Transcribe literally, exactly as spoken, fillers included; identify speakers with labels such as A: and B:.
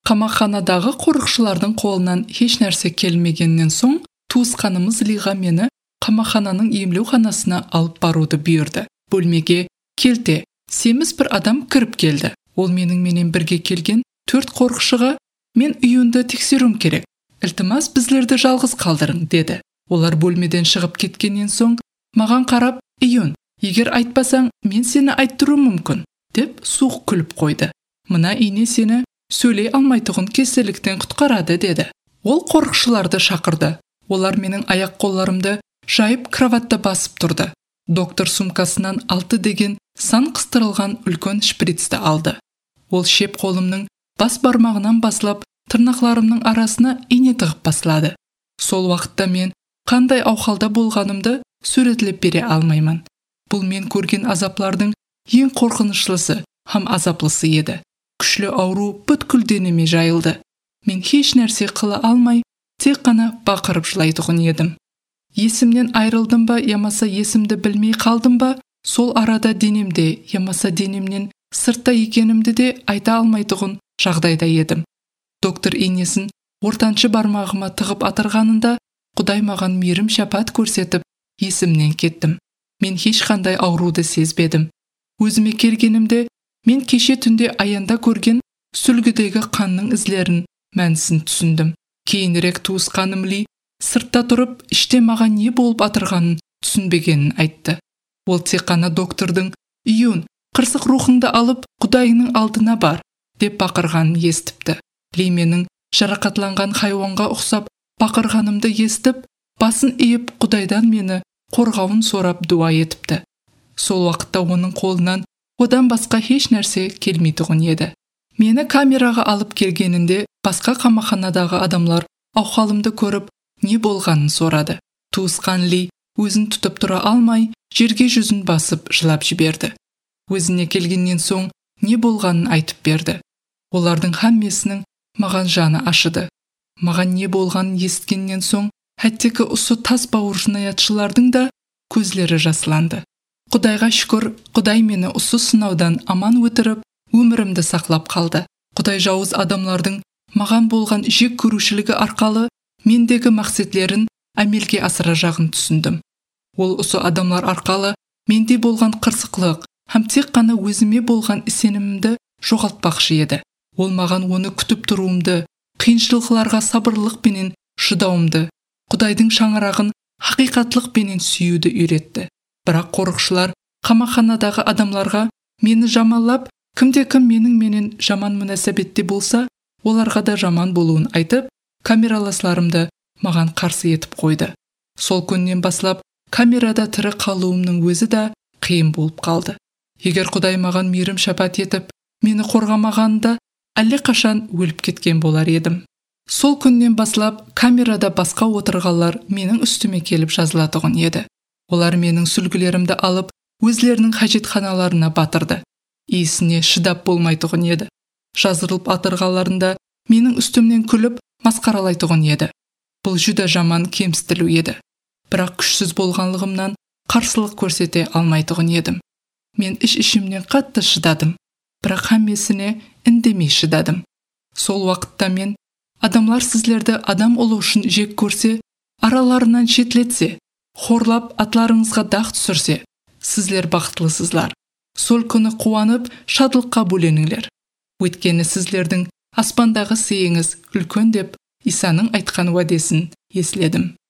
A: Қамақханадағы қорықшылардың қолынан еш нәрсе келмегеннен соң, туысқанымыз Лиға мені қамақхананың емлеуханасына алып баруды бұйырды. Бөлмеге келте, семіз бір адам кіріп келді. Ол менің менен бірге келген төрт қорықшыға мен үйінді тексеруім керек. Ілтимас біздерді жалғыз қалдырың, деді. Олар бөлмеден шығып кеткеннен соң, маған қарап, үйін, егер айтпасаң, мен сені айттыруым мүмкін, деп суық күліп қойды. Мына ине сені сөйлей алмайтұғын кеселіктен құтқарады, деді. Ол қорықшыларды шақырды. Олар менің аяқ қолдарымды жайып кроватта басып тұрды. Доктор сумкасынан алты деген сан қыстырылған үлкен шприцті алды. Ол шеп қолымның бас бармағынан басылап, тырнақларымның арасына ине тығып басылады. Сол уақытта мен қандай аухалда болғанымды суретлеп бере алмаймын. Бұл мен көрген азаплардың ең қорқынышлысы, һәм азаплысы еді. Күшлі ауру бүткіл денеме жайылды. Мен еш нәрсе қыла алмай, тек қана бақырып жылайтұғын едім. Есімнен айрылдым ба, ямаса есімді білмей қалдым ба, сол арада денемде, ямаса денемнен сыртта екенімді де айта алмайтұғын жағдайда едім. Доктор инесін ортаншы бармағыма тығып атырғанында, Құдай маған мейірім шапат көрсетіп, есімнен кеттім. Мен ешқандай ауруды сезбедім. Өзіме келгенімде, мен кеше түнде аянда көрген сүлгідегі қанның ізлерін мәнісін түсіндім. Кейінірек туысқаным Ли сыртта тұрып, іште маған не болып атырғанын түсінбегенін айтты. Ол тек қана доктордың үйін, қырсық рухыңды алып, Құдайының алдына бар, деп бақырғанын естіпті. Ли менің жарақатланған хайуанға ұқсап бақырғанымды естіп, басын иіп Құдайдан мені қорғауын сорап дуа етіпті. Сол уақытта оның қолынан одан басқа еш нәрсе келмейтұғын еді. Мені камераға алып келгенінде басқа қамақханадағы адамлар аухалымды көріп, не болғанын сорады. Туысқан Ли өзін тұтып тұра алмай, жерге жүзін басып жылап жіберді. Өзіне келгеннен соң не болғанын айтып берді. Олардың һәммесінің маған жаны ашыды. Маған не болғанын естігеннен соң, әттегі ұсы тас бауыр жинаятшылардың да көзлері жасыланды. Құдайға шүкір, Құдай мені ұсы сынаудан аман өтіріп, өмірімді сақлап қалды. Құдай жауыз адамлардың маған болған жек көрушілігі арқалы мендегі мақсетлерін әмелге асыра жағын түсіндім. Ол ұсы адамлар арқалы менде болған қырсықлық, һәм тек қана өзіме болған сенімімді жоғалтпақшы еді. Ол маған оны күтіп тұруымды, қиыншылықтарға сабырлықпенен шыдауымды, Құдайдың шаңырағын хақиқатлықпенен сүюді үйретті. Бірақ қорықшылар қамақханадағы адамларға мені жамалап, кімде-кім менің менен жаман мүнәсәбетте болса, оларға да жаман болуын айтып, камераласларымды маған қарсы етіп қойды. Сол күннен басылап, камерада тірі қалуымның өзі да қиын болып қалды. Егер Құдай маған мейірім шапат етіп, мені қорғамағанда, әлі қашан өліп кеткен болар едім. Сол күннен басылап, камерада басқа отырғалар менің үстіме келіп жазылатұғын еді. Олар менің сүлгілерімді алып, өзлерінің хажетханаларына батырды. Иісіне шыдап болмайтұғын еді. Жазырылып атырғаларында менің үстімнен күліп, масқаралайтұғын еді. Бұл жүда жаман кемсітілу еді. Бірақ күшсіз болғанлығымнан қарсылық көрсете алмайтұғын едім. Мен іш-ішімнен қатты шыдадым. Бірақ һәммесіне үндемей шыдадым. Сол уақытта мен, адамлар сіздерді адам ұлы үшін жек көрсе, араларынан шетлетсе, хорлап атларыңызға дақ түсірсе, сіздер бақытлысызлар. Сол күні қуанып, шатлыққа бөленіңлер. Өйткені сіздердің аспандағы сыйыңыз үлкен деп Исаның айтқан уәдесін еследім.